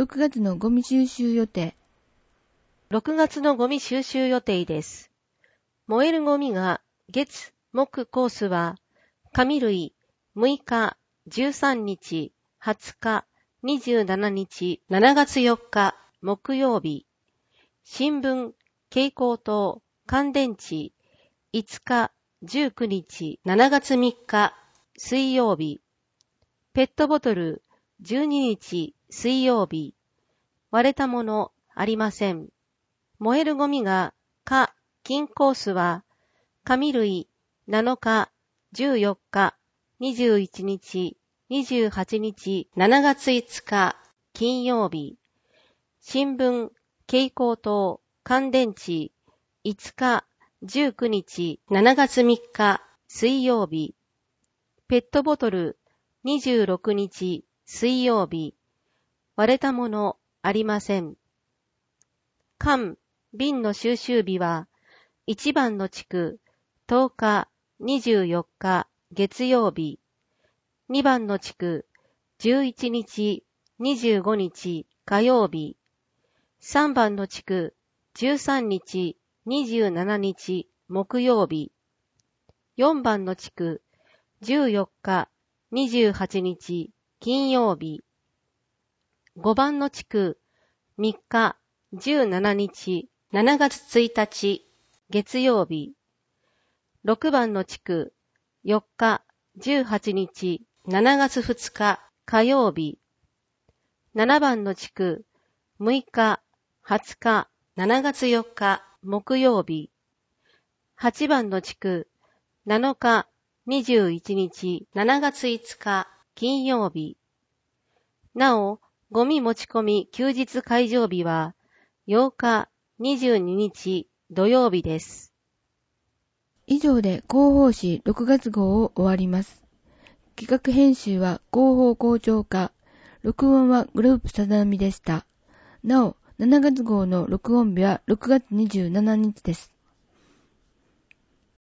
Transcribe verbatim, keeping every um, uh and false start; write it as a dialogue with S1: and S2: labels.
S1: ろくがつのゴミ収集予定。
S2: ろくがつのゴミ収集予定です。燃えるゴミが月、木、コースは、紙類むいか、じゅうさんにち、はつか、にじゅうしちにち、しちがつよっか、木曜日。新聞、蛍光灯、乾電池、いつか、じゅうくにち、しちがつみっか、水曜日。ペットボトル、じゅうににち、水曜日。割れたもの、ありません。燃えるゴミが、か、金コースは、紙類、なのか、じゅうよっか、にじゅういちにち、にじゅうはちにち、しちがついつか、金曜日。新聞、蛍光灯、乾電池、いつか、じゅうくにち、しちがつみっか、水曜日。ペットボトル、にじゅうろくにち、水曜日。割れたもの、ありません。缶、瓶の収集日は、いちばんの地区、とおか、にじゅうよっか、月曜日。にばんの地区、じゅういちにち、にじゅうごにち、火曜日。さんばんの地区、じゅうさんにち、にじゅうしちにち、木曜日。よんばんの地区、じゅうよっか、にじゅうはちにち、金曜日。ごばんの地区、みっか、じゅうしちにち、しちがつついたち、月曜日。ろくばんの地区、よっか、じゅうはちにち、しちがつふつか、火曜日。ななばんの地区、むいか、はつか、しちがつよっか、木曜日。はちばんの地区、なのか、にじゅういちにち、しちがついつか、金曜日。なお、ゴミ持ち込み休日開場日は、ようか、にじゅうににち、土曜日です。
S1: 以上で広報誌ろくがつ号を終わります。企画編集は広報校長課、録音はグループさだなみでした。なお、しちがつ号の録音日はろくがつにじゅうしちにちです。